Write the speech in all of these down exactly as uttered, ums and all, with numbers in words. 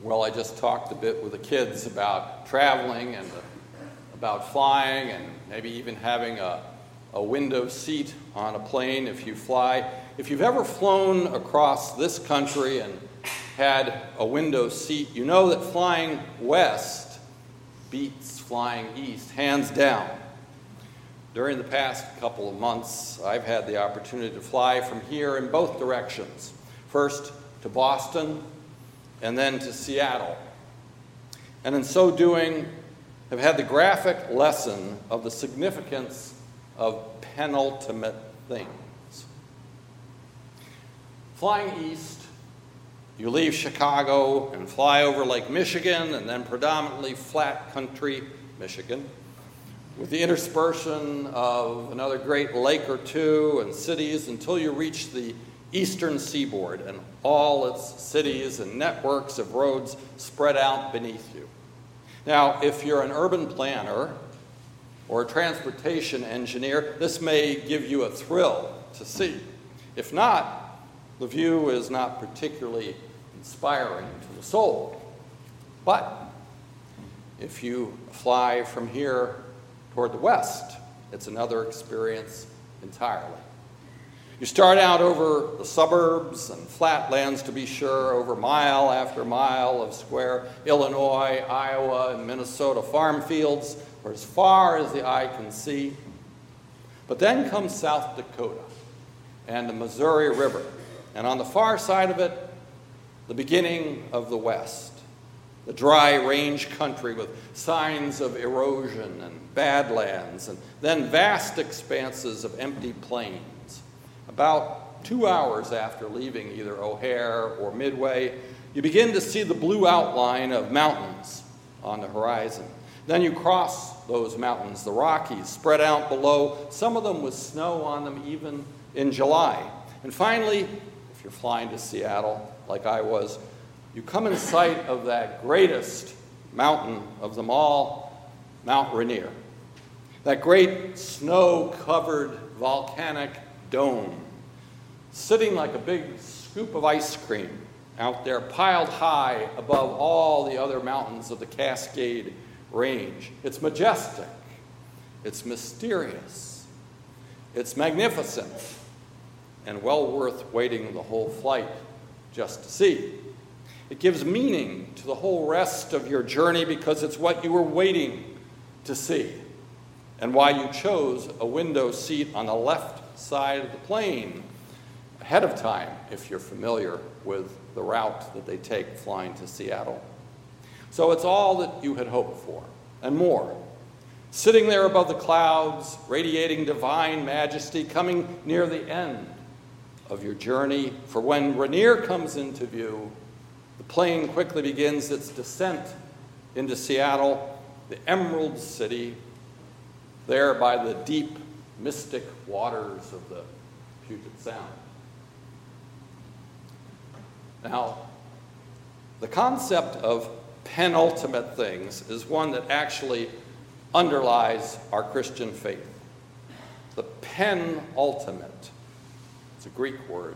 Well, I just talked a bit with the kids about traveling and the, about flying and maybe even having a, a window seat on a plane if you fly. If you've ever flown across this country and had a window seat, you know that flying west beats flying east, hands down. During the past couple of months, I've had the opportunity to fly from here in both directions. First to Boston, and then to Seattle. And in so doing, have had the graphic lesson of the significance of penultimate things. Flying east, you leave Chicago and fly over Lake Michigan and then predominantly flat country Michigan, with the interspersion of another great lake or two and cities until you reach the eastern seaboard and all its cities and networks of roads spread out beneath you. Now, if you're an urban planner or a transportation engineer, this may give you a thrill to see. If not, the view is not particularly inspiring to the soul. But if you fly from here toward the west, it's another experience entirely. You start out over the suburbs and flatlands, to be sure, over mile after mile of square Illinois, Iowa, and Minnesota farm fields, for as far as the eye can see. But then comes South Dakota and the Missouri River, and on the far side of it, the beginning of the West, the dry range country with signs of erosion and badlands, and then vast expanses of empty plains. About two hours after leaving either O'Hare or Midway, you begin to see the blue outline of mountains on the horizon. Then you cross those mountains, the Rockies, spread out below, some of them with snow on them even in July. And finally, if you're flying to Seattle, like I was, you come in sight of that greatest mountain of them all, Mount Rainier. That great snow-covered volcanic dome, sitting like a big scoop of ice cream out there, piled high above all the other mountains of the Cascade Range. It's majestic, it's mysterious, it's magnificent, and well worth waiting the whole flight just to see. It gives meaning to the whole rest of your journey because it's what you were waiting to see, and why you chose a window seat on the left side of the plane ahead of time if you're familiar with the route that they take flying to Seattle. So it's all that you had hoped for and more. Sitting there above the clouds, radiating divine majesty, coming near the end of your journey. For when Rainier comes into view, the plane quickly begins its descent into Seattle, the Emerald City, there by the deep, mystic waters of the Puget Sound. Now, the concept of penultimate things is one that actually underlies our Christian faith. The penultimate, it's a Greek word,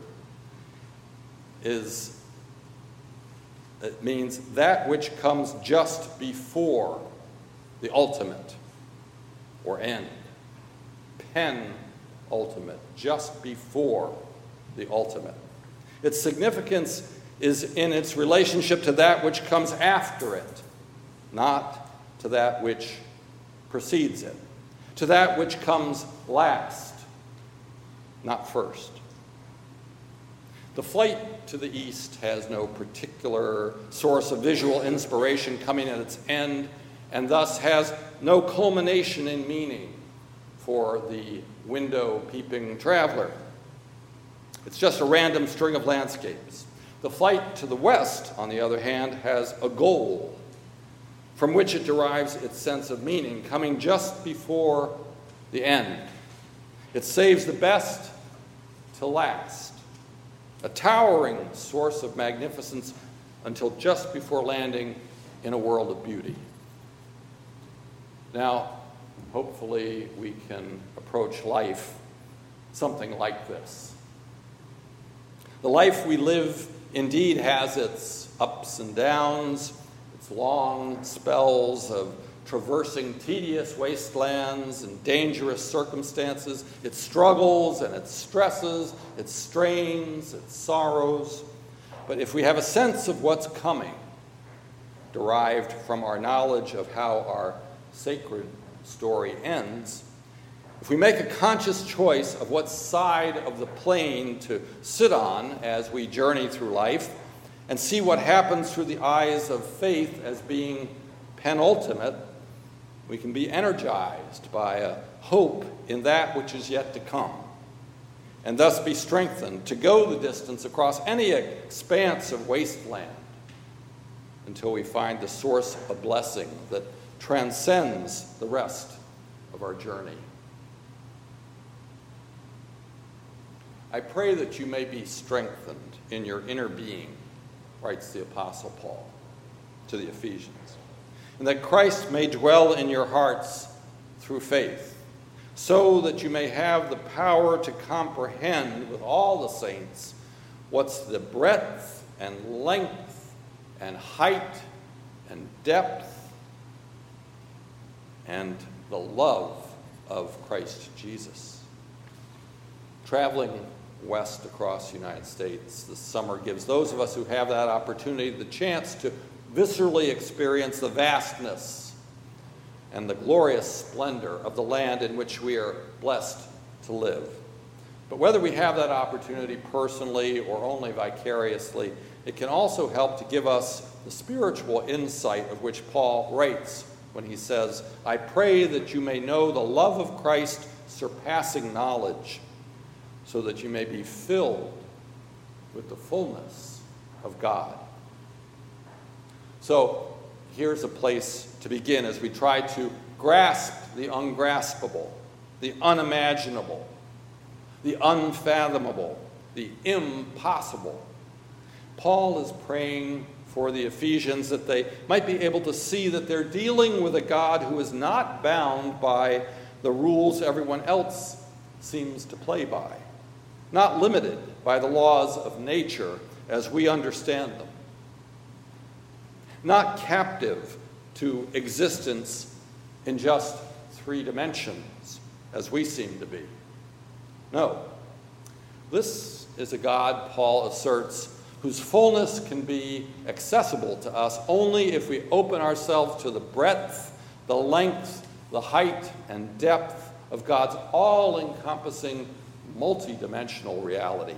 is, it means that which comes just before the ultimate or end. Penultimate, just before the ultimate. Its significance is in its relationship to that which comes after it, not to that which precedes it, to that which comes last, not first. The flight to the east has no particular source of visual inspiration coming at its end, and thus has no culmination in meaning for the window-peeping traveler. It's just a random string of landscapes. The flight to the west, on the other hand, has a goal from which it derives its sense of meaning, coming just before the end. It saves the best to last, a towering source of magnificence until just before landing in a world of beauty. Now, hopefully we can approach life something like this. The life we live indeed has its ups and downs, its long spells of traversing tedious wastelands and dangerous circumstances, its struggles and its stresses, its strains, its sorrows. But if we have a sense of what's coming, derived from our knowledge of how our sacred story ends, if we make a conscious choice of what side of the plane to sit on as we journey through life, and see what happens through the eyes of faith as being penultimate, we can be energized by a hope in that which is yet to come, and thus be strengthened to go the distance across any expanse of wasteland until we find the source of blessing that transcends the rest of our journey. I pray that you may be strengthened in your inner being, writes the Apostle Paul to the Ephesians, and that Christ may dwell in your hearts through faith, so that you may have the power to comprehend with all the saints what's the breadth and length and height and depth and the love of Christ Jesus. Traveling west across the United States this summer gives those of us who have that opportunity the chance to viscerally experience the vastness and the glorious splendor of the land in which we are blessed to live. But whether we have that opportunity personally or only vicariously, it can also help to give us the spiritual insight of which Paul writes when he says, I pray that you may know the love of Christ surpassing knowledge, so that you may be filled with the fullness of God. So here's a place to begin as we try to grasp the ungraspable, the unimaginable, the unfathomable, the impossible. Paul is praying for the Ephesians that they might be able to see that they're dealing with a God who is not bound by the rules everyone else seems to play by, not limited by the laws of nature as we understand them, not captive to existence in just three dimensions as we seem to be. No, this is a God, Paul asserts, whose fullness can be accessible to us only if we open ourselves to the breadth, the length, the height, and depth of God's all-encompassing multidimensional reality.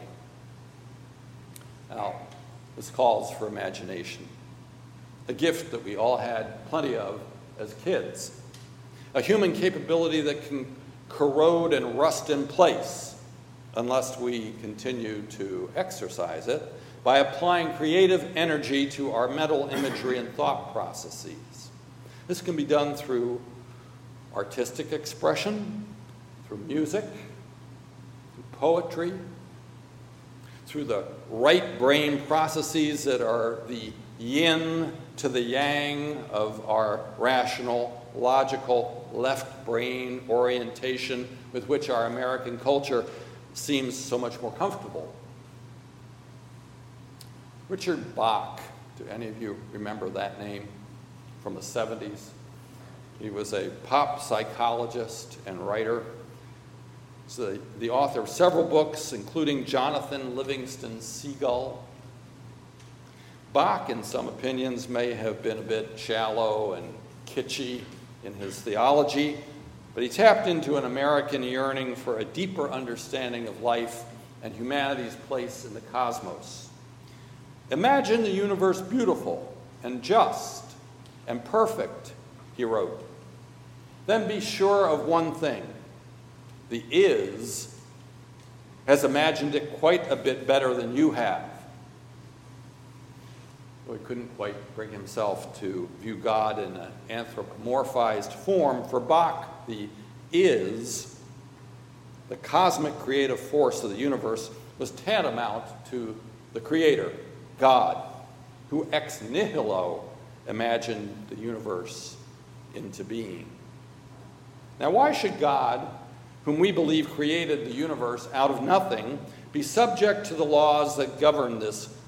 Now, this calls for imagination, a gift that we all had plenty of as kids, a human capability that can corrode and rust in place unless we continue to exercise it by applying creative energy to our mental imagery and thought processes. This can be done through artistic expression, through music, poetry, through the right brain processes that are the yin to the yang of our rational, logical, left brain orientation with which our American culture seems so much more comfortable. Richard Bach, do any of you remember that name from the seventies? He was a pop psychologist and writer. He's the, the author of several books, including Jonathan Livingston Seagull. Bach, in some opinions, may have been a bit shallow and kitschy in his theology, but he tapped into an American yearning for a deeper understanding of life and humanity's place in the cosmos. Imagine the universe beautiful and just and perfect, he wrote. Then be sure of one thing. The is has imagined it quite a bit better than you have. Well, he couldn't quite bring himself to view God in an anthropomorphized form. For Bach, the is, the cosmic creative force of the universe, was tantamount to the Creator, God, who ex nihilo imagined the universe into being. Now, why should God, whom we believe created the universe out of nothing, be subject to the laws that govern this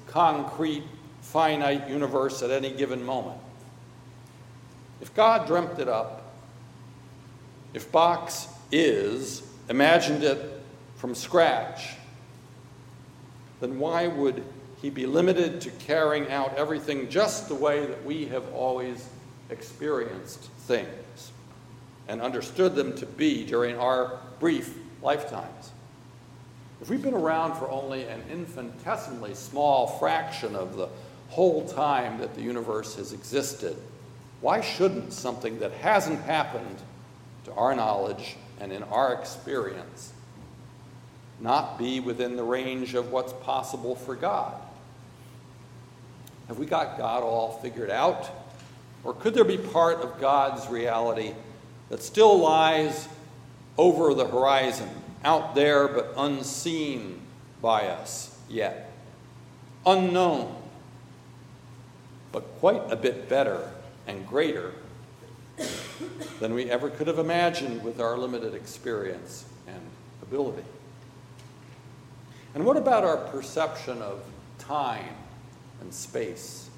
concrete, finite universe at any given moment. If God dreamt it up, if Box is imagined it from scratch, then why would he be limited to carrying out everything just the way that we have always experienced things and understood them to be during our brief lifetimes? If we've been around for only an infinitesimally small fraction of the whole time that the universe has existed, why shouldn't something that hasn't happened to our knowledge and in our experience not be within the range of what's possible for God? Have we got God all figured out? Or could there be part of God's reality that still lies over the horizon, out there but unseen by us yet? Unknown, but quite a bit better and greater than we ever could have imagined with our limited experience and ability. And what about our perception of time and space?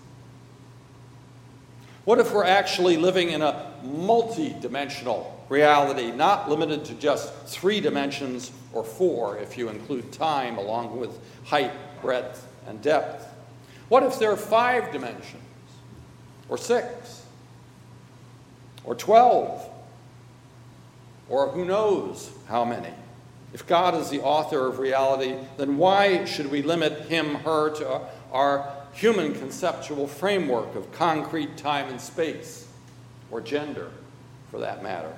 What if we're actually living in a multi-dimensional reality, not limited to just three dimensions or four if you include time along with height, breadth, and depth? What if there are five dimensions, or six, or twelve, or who knows how many? If God is the author of reality, then why should we limit him, her, to our human conceptual framework of concrete time and space, or gender, for that matter?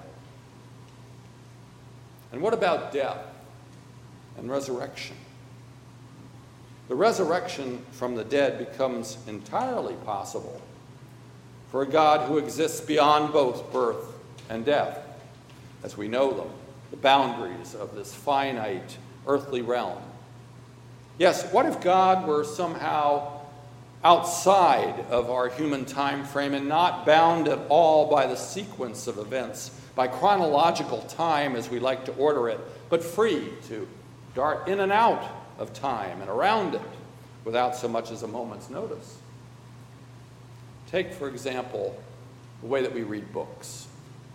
And what about death and resurrection? The resurrection from the dead becomes entirely possible for a God who exists beyond both birth and death, as we know them, the boundaries of this finite earthly realm. Yes, what if God were somehow outside of our human time frame and not bound at all by the sequence of events, by chronological time as we like to order it, but free to dart in and out of time and around it without so much as a moment's notice? Take, for example, the way that we read books.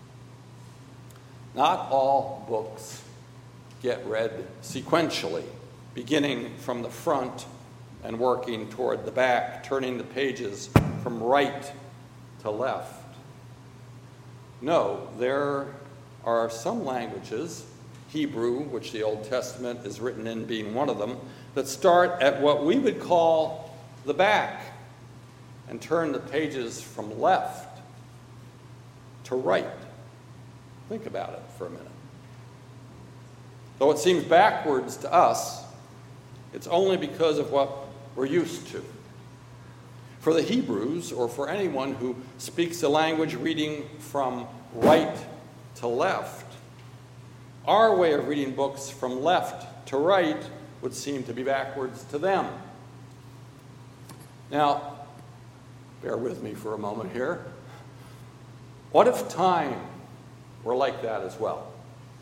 Not all books get read sequentially, beginning from the front and working toward the back, turning the pages from right to left. No, there are some languages, Hebrew, which the Old Testament is written in being one of them, that start at what we would call the back and turn the pages from left to right. Think about it for a minute. Though it seems backwards to us, it's only because of what we're used to. For the Hebrews, or for anyone who speaks a language reading from right to left, our way of reading books from left to right would seem to be backwards to them. Now, bear with me for a moment here. What if time were like that as well?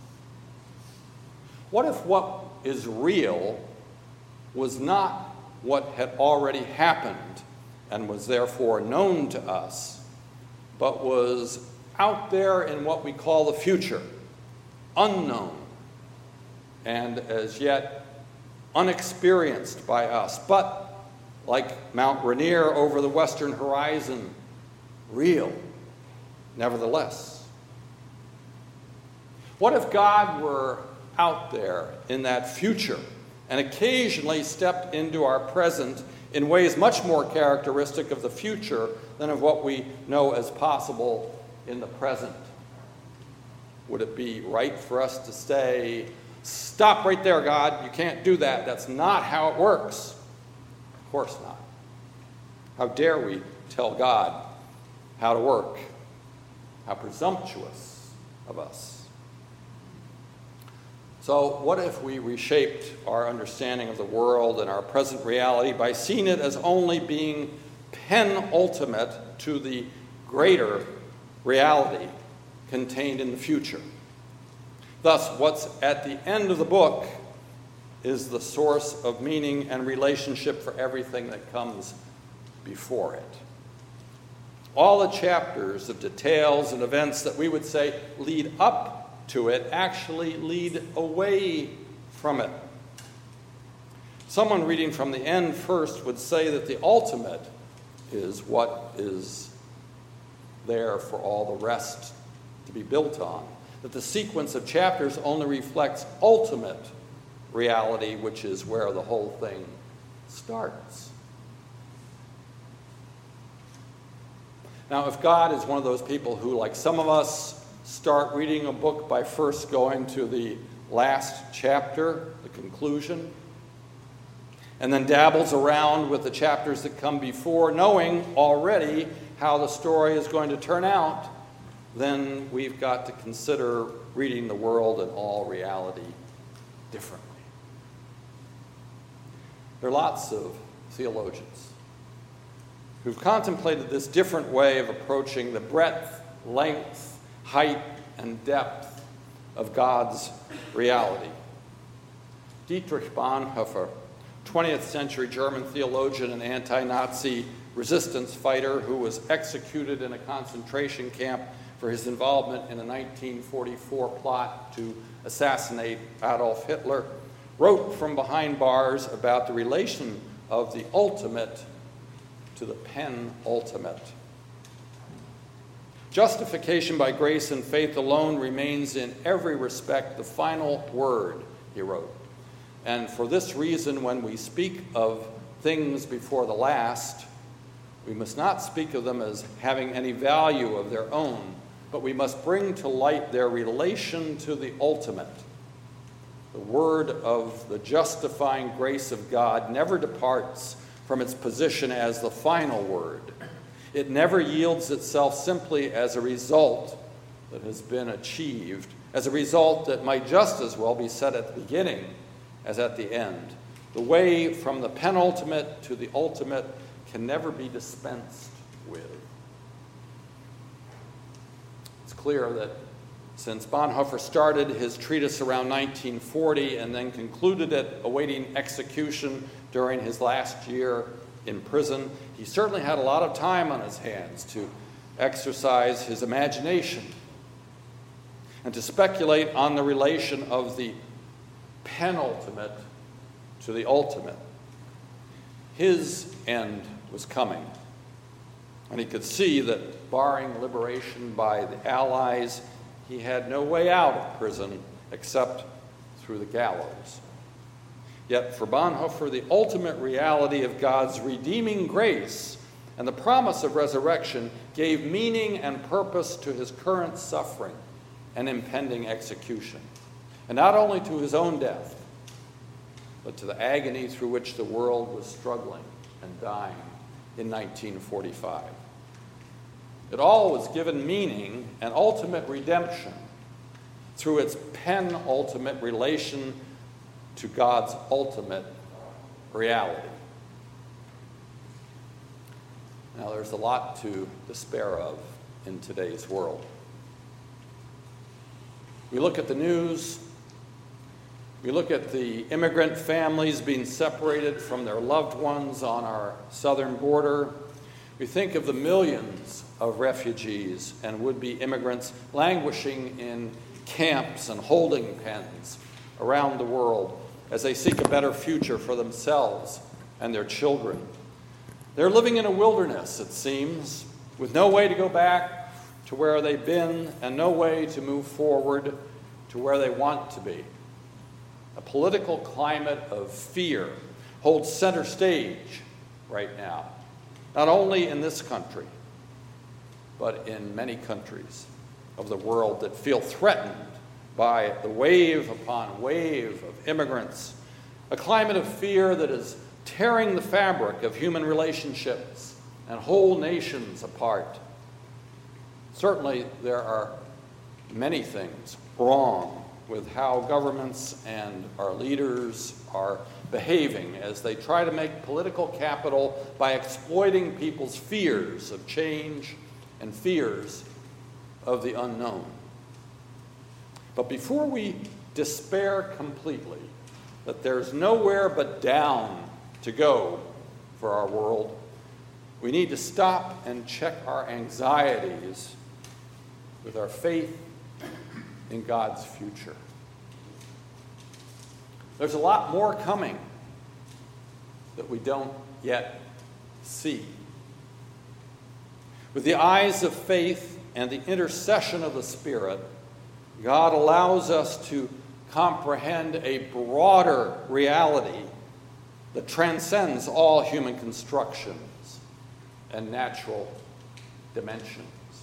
What if what is real was not what had already happened and was therefore known to us, but was out there in what we call the future, unknown, and as yet unexperienced by us, but like Mount Rainier over the western horizon, real, nevertheless? What if God were out there in that future and occasionally stepped into our present in ways much more characteristic of the future than of what we know as possible in the present? Would it be right for us to say, "Stop right there, God, you can't do that. That's not how it works"? Of course not. How dare we tell God how to work? How presumptuous of us. So what if we reshaped our understanding of the world and our present reality by seeing it as only being penultimate to the greater reality contained in the future? Thus, what's at the end of the book is the source of meaning and relationship for everything that comes before it. All the chapters of details and events that we would say lead up to it actually lead away from it. Someone reading from the end first would say that the ultimate is what is there for all the rest to be built on. That the sequence of chapters only reflects ultimate reality, which is where the whole thing starts. Now, if God is one of those people who, like some of us, start reading a book by first going to the last chapter, the conclusion, and then dabbles around with the chapters that come before, knowing already how the story is going to turn out, then we've got to consider reading the world and all reality differently. There are lots of theologians who've contemplated this different way of approaching the breadth, length, height, and depth of God's reality. Dietrich Bonhoeffer, twentieth century German theologian and anti-Nazi resistance fighter who was executed in a concentration camp for his involvement in a nineteen forty-four plot to assassinate Adolf Hitler, wrote from behind bars about the relation of the ultimate to the penultimate. Justification by grace and faith alone remains in every respect the final word, he wrote. And for this reason, when we speak of things before the last, we must not speak of them as having any value of their own, but we must bring to light their relation to the ultimate. The word of the justifying grace of God never departs from its position as the final word. It never yields itself simply as a result that has been achieved, as a result that might just as well be said at the beginning as at the end. The way from the penultimate to the ultimate can never be dispensed with. It's clear that since Bonhoeffer started his treatise around nineteen forty and then concluded it awaiting execution during his last year in prison, he certainly had a lot of time on his hands to exercise his imagination and to speculate on the relation of the penultimate to the ultimate. His end was coming, and he could see that, barring liberation by the Allies, he had no way out of prison except through the gallows. Yet for Bonhoeffer, the ultimate reality of God's redeeming grace and the promise of resurrection gave meaning and purpose to his current suffering and impending execution, and not only to his own death, but to the agony through which the world was struggling and dying in nineteen forty-five. It all was given meaning and ultimate redemption through its penultimate relation to God's ultimate reality. Now, there's a lot to despair of in today's world. We look at the news, we look at the immigrant families being separated from their loved ones on our southern border. We think of the millions of refugees and would-be immigrants languishing in camps and holding pens around the world as they seek a better future for themselves and their children. They're living in a wilderness, it seems, with no way to go back to where they've been and no way to move forward to where they want to be. A political climate of fear holds center stage right now, not only in this country, but in many countries of the world that feel threatened by the wave upon wave of immigrants, a climate of fear that is tearing the fabric of human relationships and whole nations apart. Certainly, there are many things wrong with how governments and our leaders are behaving as they try to make political capital by exploiting people's fears of change and fears of the unknown. But before we despair completely that there's nowhere but down to go for our world, we need to stop and check our anxieties with our faith in God's future. There's a lot more coming that we don't yet see. With the eyes of faith and the intercession of the Spirit, God allows us to comprehend a broader reality that transcends all human constructions and natural dimensions.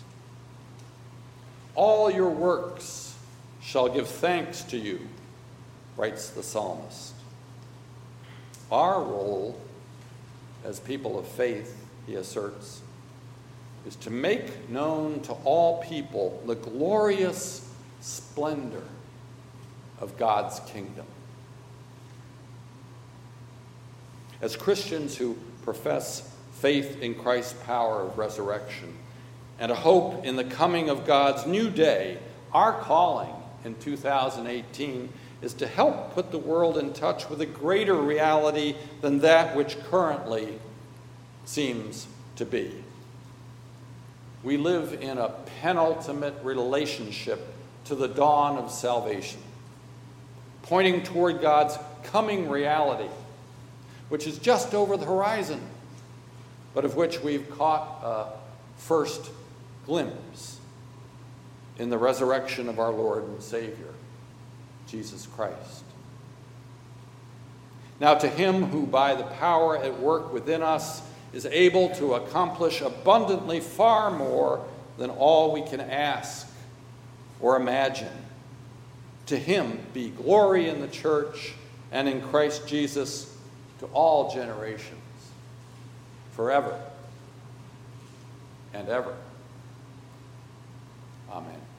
All your works shall give thanks to you, writes the psalmist. Our role as people of faith, he asserts, is to make known to all people the glorious splendor of God's kingdom. As Christians who profess faith in Christ's power of resurrection and a hope in the coming of God's new day, our calling in two thousand eighteen is to help put the world in touch with a greater reality than that which currently seems to be. We live in a penultimate relationship to the dawn of salvation, pointing toward God's coming reality, which is just over the horizon, but of which we've caught a first glimpse in the resurrection of our Lord and Savior, Jesus Christ. Now to him who by the power at work within us is able to accomplish abundantly far more than all we can ask or imagine, to him be glory in the church and in Christ Jesus to all generations, forever and ever. Amen.